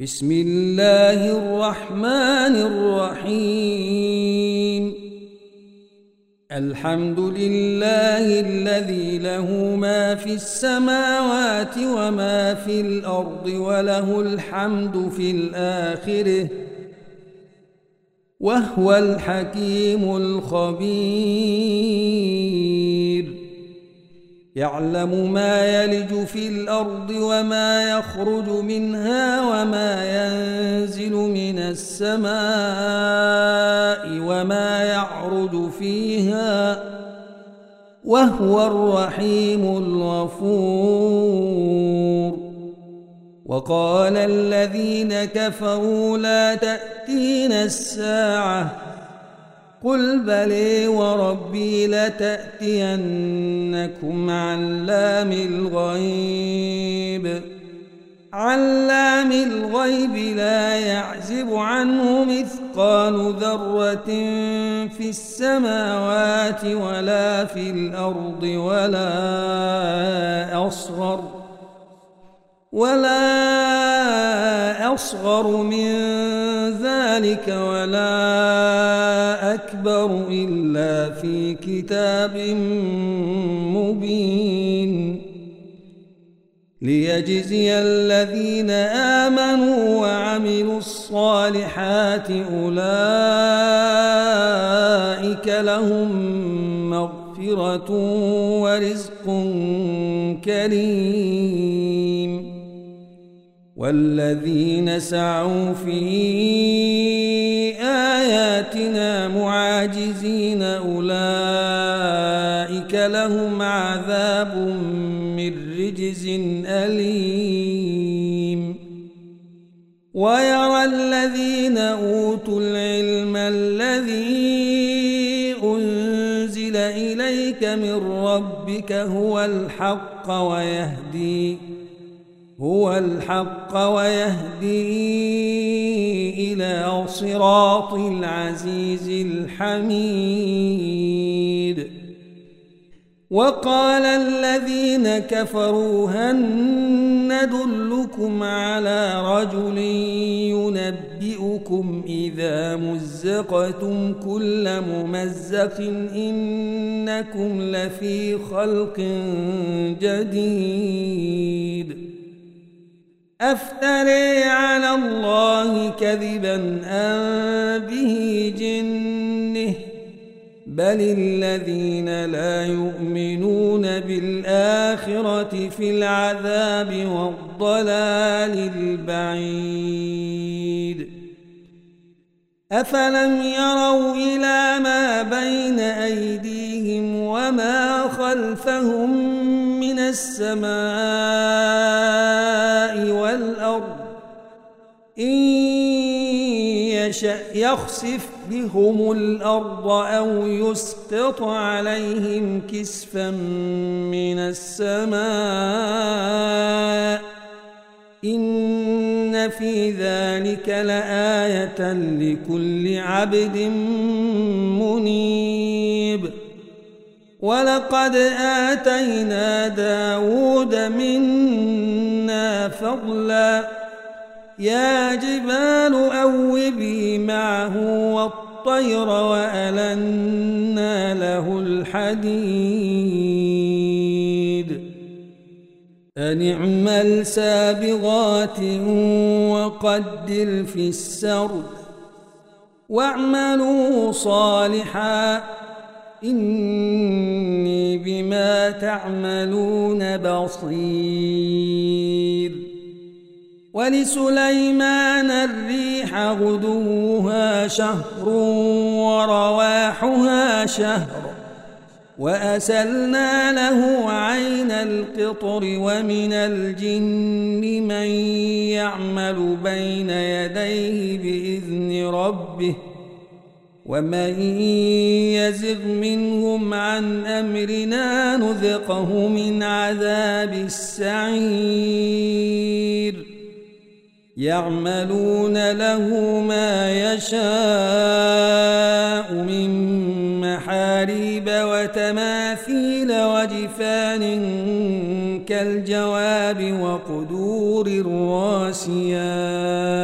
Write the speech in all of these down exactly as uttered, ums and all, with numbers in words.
بسم الله الرحمن الرحيم الحمد لله الذي له ما في السماوات وما في الأرض وله الحمد في الآخرة وهو الحكيم الخبير يعلم ما يلج في الأرض وما يخرج منها وما ينزل من السماء وما يعرج فيها وهو الرحيم الغفور وقال الذين كفروا لا تأتينا الساعة قل بلى وربي لتأتينكم علام الغيب علام الغيب لا يعزب عنه مثقال ذرة في السماوات ولا في الأرض ولا أصغر ولا أصغر من ذلك ولا أكبر إلا في كتاب مبين ليجزي الذين آمنوا وعملوا الصالحات أولئك لهم مغفرة ورزق كريم والذين سعوا في آياتنا معاجزين أولئك لهم عذاب من رجز أليم ويرى الذين أوتوا العلم الذي أنزل إليك من ربك هو الحق ويهدي هو الحق ويهدي إلى صراط العزيز الحميد وقال الذين كفروا هل ندلكم على رجل ينبئكم إذا مزقتم كل ممزق إنكم لفي خلق جديد أفتري على الله كذبا أم به جنه بل الذين لا يؤمنون بالآخرة في العذاب والضلال البعيد أفلم يروا إلى ما بين أيديهم وما خلفهم من السماء والأرض إن يشأ يخسف بهم الأرض أو يسقط عليهم كسفا من السماء إن في ذلك لآية لكل عبد منيب ولقد آتينا داود منا فضلا يا جبال أوبي معه والطير وألنا له الحديد أن اعمل سابغات وقدر في السرد واعملوا صالحا إني بما تعملون بصير ولسليمان الريح غدوها شهر ورواحها شهر وأسلنا له عين القطر ومن الجن من يعمل بين يديه بإذن ربه ومن يزغ منهم عن أمرنا نذقه من عذاب السعير يعملون له ما يشاء من محاريب وتماثيل وجفان كالجواب وقدور الراسيات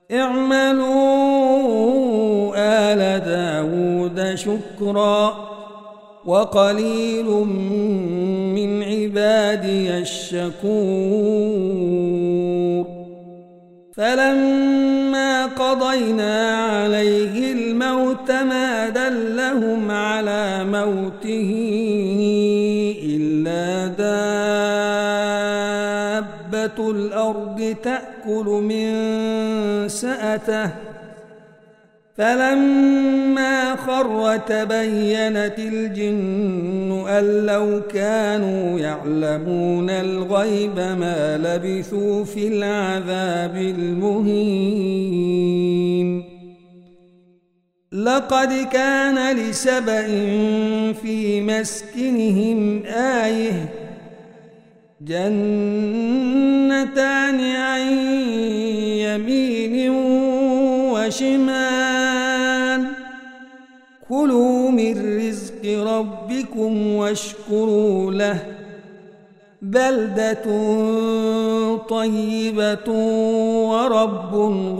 اعملوا آل داود شكرا وقليل من عبادي الشكور فلما قضينا عليه الموت ما دلهم على موته إلا دابة الأرض تأكل من سأته فلما خر تبينت الجن أن لو كانوا يعلمون الغيب ما لبثوا في العذاب المهين لقد كان لسبإ في مسكنهم آية جنتان عن يمين وشمال كلوا من رزق ربكم واشكروا له بلدة طيبة ورب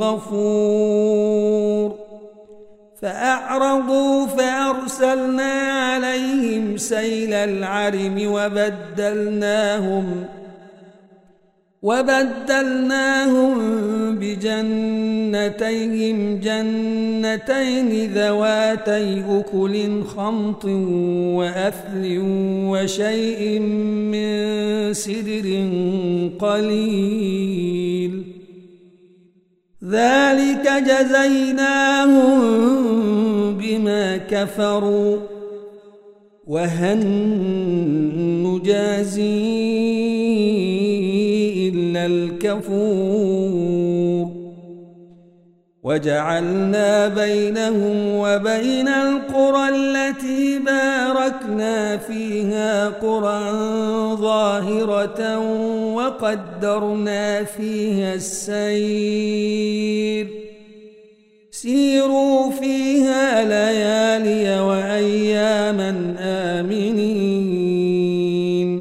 غفور فأعرضوا فأرسلنا عليهم سيل العرم وبدلناهم وبدلناهم بجنتيهم جنتين ذواتي أكل خمط وأثل وشيء من سدر قليل ذلك جزيناهم بما كفروا وهل نجازي إلا الكفور وجعلنا بينهم وبين القرى التي باركنا فيها قرى ظاهرة وقدرنا فيها السير سيروا فيها ليالي وأياما آمنين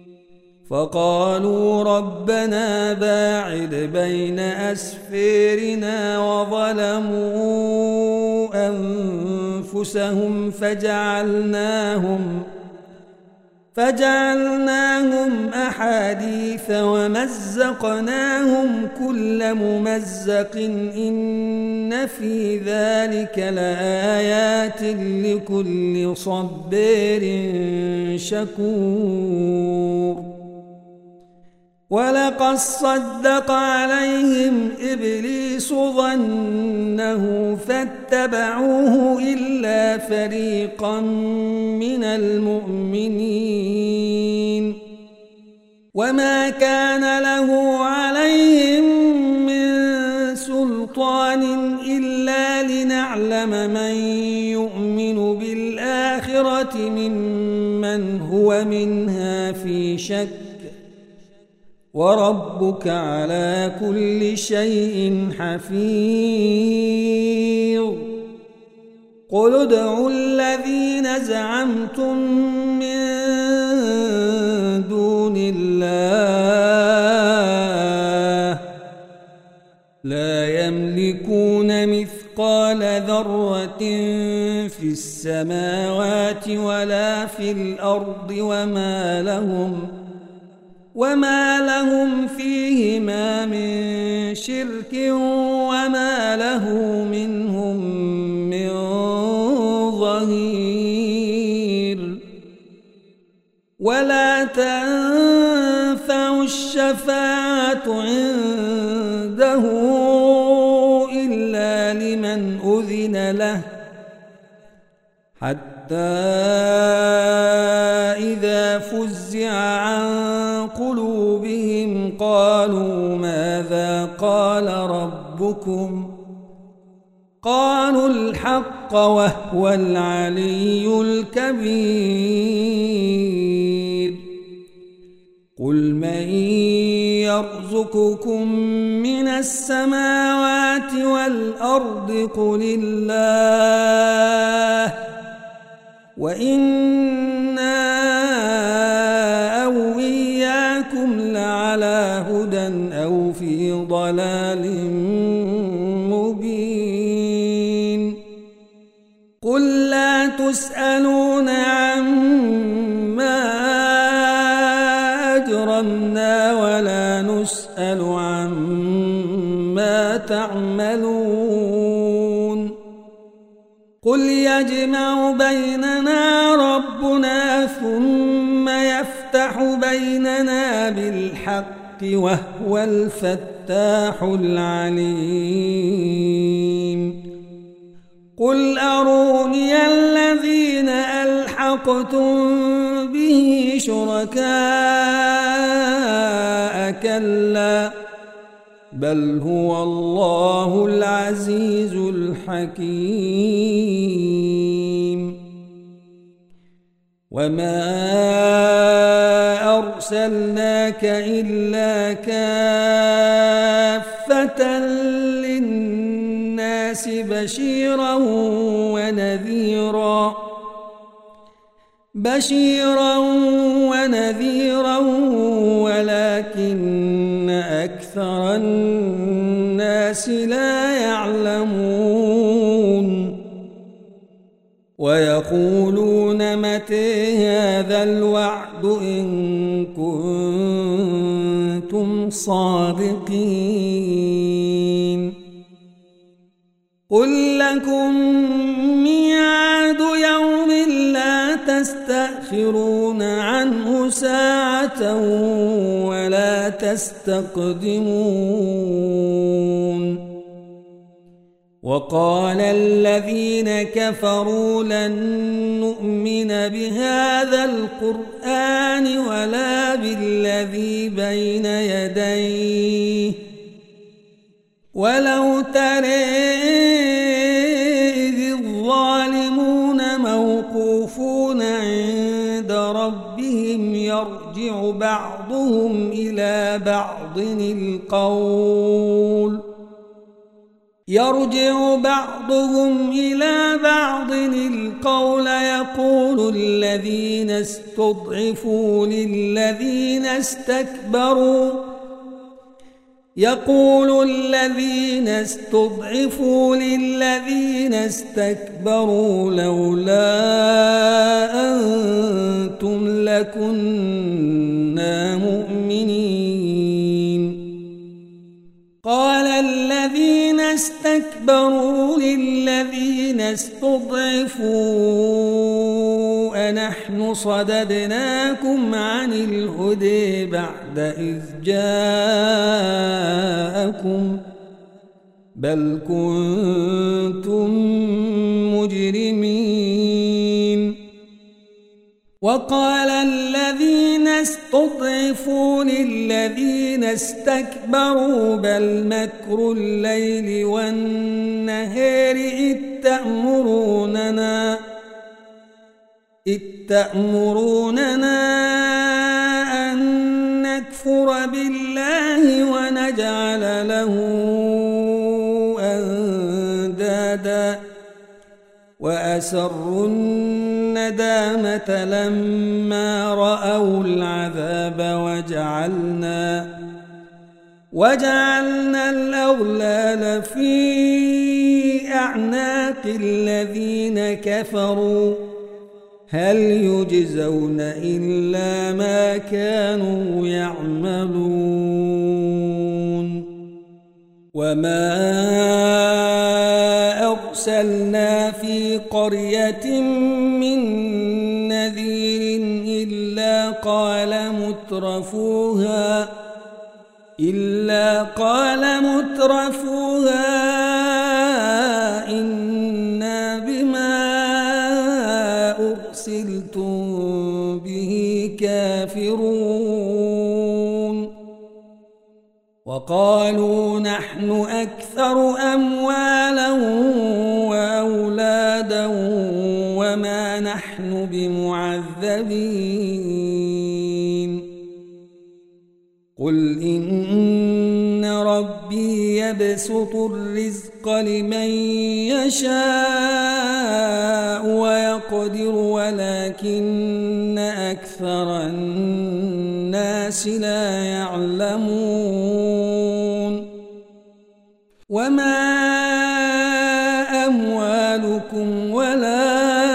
فقالوا ربنا باعد بين أسفيرنا وظلموا أنفسهم فجعلناهم فجعلناهم أحاديث ومزقناهم كل ممزق إن في ذلك لآيات لكل صبار شكور ولقد صدق عليهم إبليس ظنه فاتبعوه إلا فريقا من المؤمنين وما كان له عليهم من سلطان إلا لنعلم من يؤمن بالآخرة ممن هو منها في شك وربك على كل شيء حفيظ قل ادعوا الذين زعمتم من دون الله لا يملكون مثقال ذرة في السماوات ولا في الأرض وما لهم وما لهم فيهما من شرك وما له منهم من ظهير ولا تنفع الشفاعة عنده إلا لمن أذن له حتى إذا فزع عن قلوبهم قالوا ماذا قال ربكم قالوا الحق وهو العلي الكبير قل من يرزقكم من السماوات والأرض قل الله وإنا أو إياكم لعلى هدى أو في ضلال ضلال مبين قل لا تسألون عما أجرمنا ولا نسأل عما تعملون قل يجمع بيننا ربنا ثم يفتح بيننا بالحق وهو الفتاح العليم قل أروني الذين ألحقتم به شركاء كلا بل هو الله العزيز الحكيم وما أرسلناك إلا كافة للناس بشيرا ونذيرا بشيرا ونذيرا ولكن أكثر الناس لا يعلمون ويقولون متى هذا الوعد إن كنتم صادقين قل لكم ميعاد يوم لا تستأخرون عنه ساعة ولا تستقدمون وقال الذين كفروا لن نؤمن بهذا القرآن ولا بالذي بين يديه ولو ترى إذ الظالمون موقوفون عند ربهم يرجع بعضهم إلى بعض القول يرجع بعضهم إلى بعض القول يقول الذين استضعفوا للذين استكبروا يقول الذين استضعفوا للذين استكبروا لولا أنتم لكنا مؤمنين قال الذين استكبروا للذين استضعفوا أنحن صددناكم عن الهدى بعد إذ جاءكم بل كنتم مجرمين وقال الذين استضعفوا للذين استكبروا بل مكر الليل والنهار إذ تأمروننا إذ تأمروننا أن نكفر بالله ونجعل له أندادا وأسروا الندامة لما رأوا العذاب وجعلنا وجعلنا الأغلال في أعناق الذين كفروا هل يجزون إلا ما كانوا يعملون وما أرسلنا في قرية من نذير إلا قال مترفوها إلا قال مترفوها إنا بما أرسلتم به كافرون وقالوا نحن أكثر أموالا وأولادا وما نحن بمعذبين قل إن ربي يبسط الرزق لمن يشاء ويقدر ولكن أكثر الناس لا يعلمون وما أموالكم ولا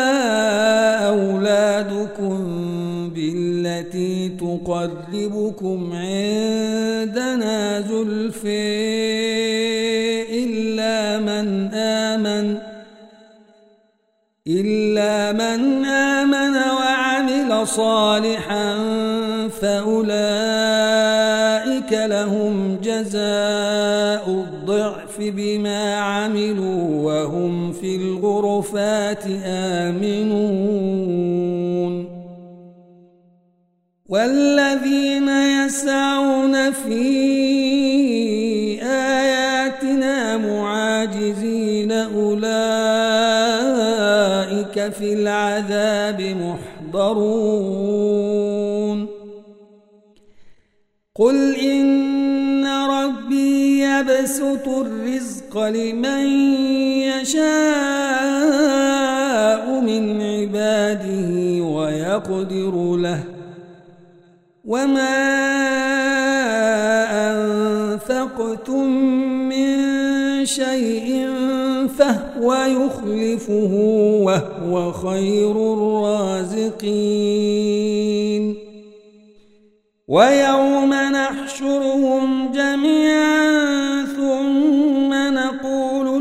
أولادكم بالتي تقربكم عندنا زلفى إلا من آمن إلا من آمن وعمل صالحا فأولئك لهم جزاء الضعف بما عملوا وهم في الغرفات آمنون والذين يسعون في آياتنا معاجزين أولئك في العذاب محضرون قل إن ربي يبسط الرزق لمن يشاء من عباده ويقدر له وما أنفقتم من شيء فهو يخلفه وهو خير الرازقين ويوم نحشرهم جميعا ثم نقول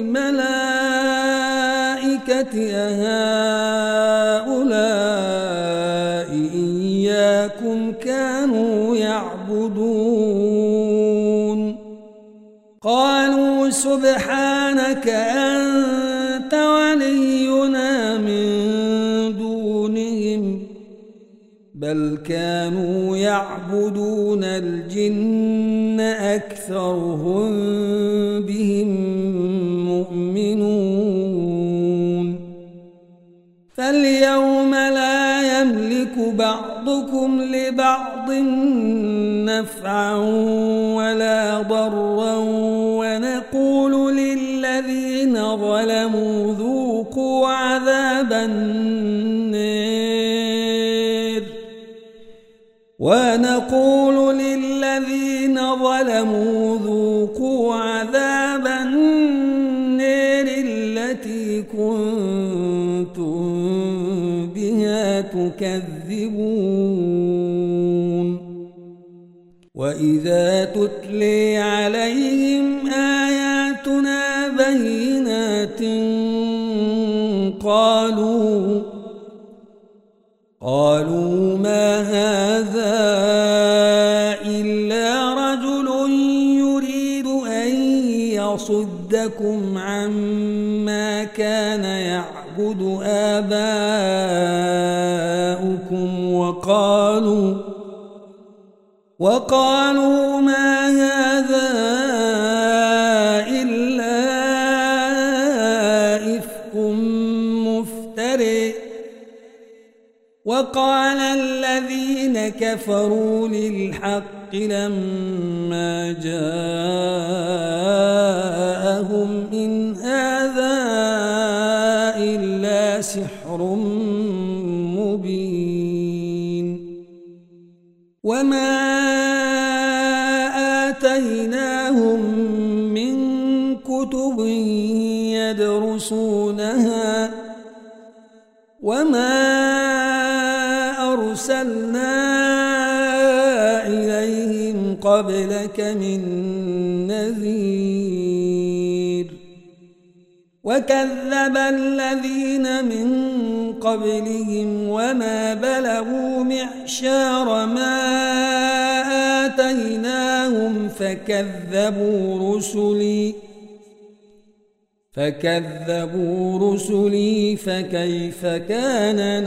للملائكة أهؤلاء إياكم كانوا يعبدون قالوا سبحانك أنت ولينا من دونهم بل كانوا يعبدون الجن أكثرهم بهم مؤمنون فاليوم لا يملك بعضكم لبعض نفعا ولا ضرا ونقول للذين ظلموا ذوقوا عذاب النار ونقول للذين ظلموا ذوقوا عذاب النار التي كنتم بها تكذبون وإذا تتلي عليهم آياتنا بينات قالوا قالوا ما هذا إلا رجل يريد أن يصدكم عما كان يعبد آباؤكم وقالوا وقالوا ما هذا إلا إفك مفترئ وقال الذين كفروا للحق لما جاءهم إن هذا إلا سحر مبين وما آتيناهم من كتب يدرسونها وما أرسلنا إليهم قبلك من نذير وكذب الذين من قبلهم وما بلغوا معشار ما آتيناهم فكذبوا رسلي فكذبوا رسلي فكيف كان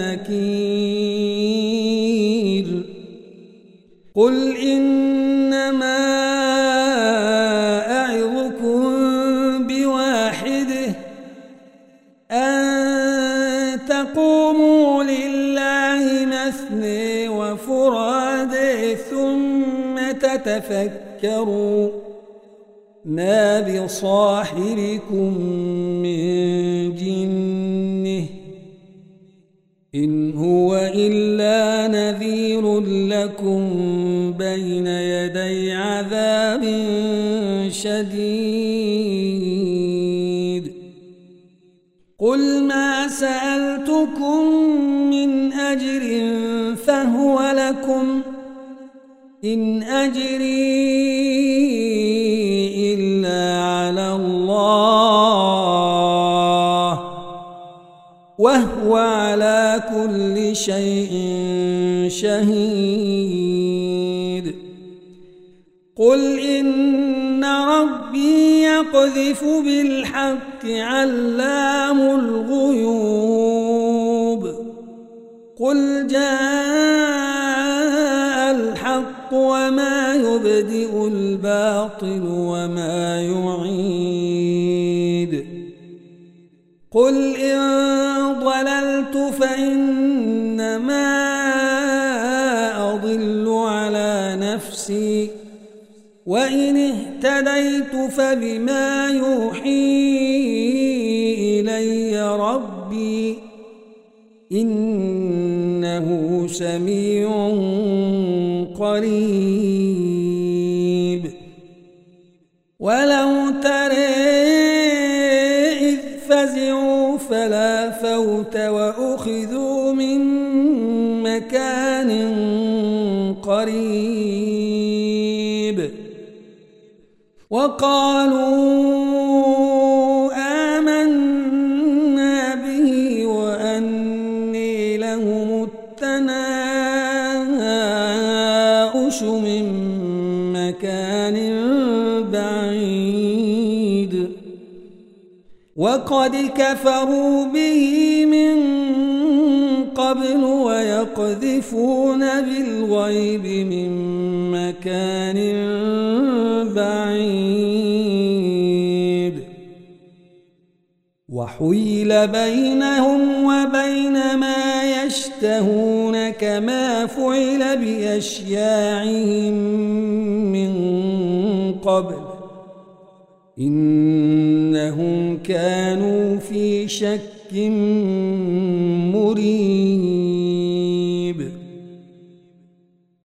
نكير قل إنما أعظكم بواحده أن تقوموا لله مثني وفرادى ثم تتفكروا ما بصاحبكم من جنة إن هو إلا نذير لكم بين يدي عذاب شديد قل ما سألتكم من أجر فهو لكم إن أجري إلا على الله وهو على كل شيء شهيد قل إن ربي يقذف بالحق علام الغيوب قل جاء الحق وما يبدئ الباطل وما يعيد قل إن ضللت فإنما أضل على نفسي وإن اهتديت فبما يوحي إلي ربي إنه سميع قريب ولو ترى إذ فزعوا فلا فوت وأخذوا من مكان قريب وقالوا آمنا به وأني لهم التناؤش من مكان بعيد وقد كفروا به من قبل ويقذفون بالغيب من مكان بعيد وحيل بينهم وبين ما يشتهون كما فعل بأشياعهم من قبل إنهم كانوا في شك مريب